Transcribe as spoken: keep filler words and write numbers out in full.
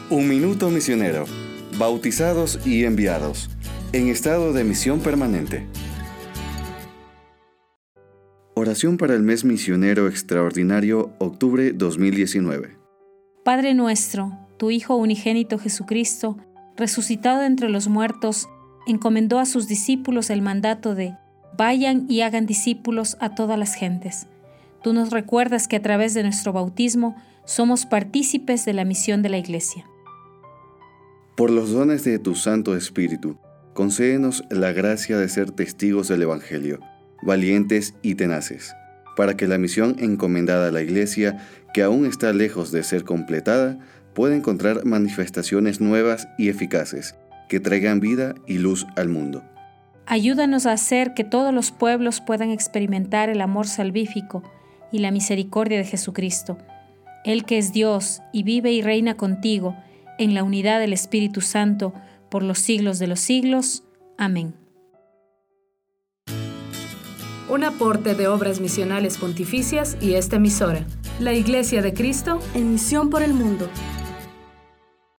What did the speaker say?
Un minuto misionero, bautizados y enviados, en estado de misión permanente. Oración para el mes misionero extraordinario, octubre dos mil diecinueve. Padre nuestro, tu Hijo unigénito Jesucristo, resucitado de entre los muertos, encomendó a sus discípulos el mandato de vayan y hagan discípulos a todas las gentes. Tú nos recuerdas que a través de nuestro bautismo somos partícipes de la misión de la Iglesia. Por los dones de tu Santo Espíritu, concédenos la gracia de ser testigos del Evangelio, valientes y tenaces, para que la misión encomendada a la Iglesia, que aún está lejos de ser completada, pueda encontrar manifestaciones nuevas y eficaces, que traigan vida y luz al mundo. Ayúdanos a hacer que todos los pueblos puedan experimentar el amor salvífico y la misericordia de Jesucristo, Él que es Dios y vive y reina contigo en la unidad del Espíritu Santo por los siglos de los siglos. Amén. Un aporte de Obras Misionales Pontificias y esta emisora, la Iglesia de Cristo, en misión por el mundo.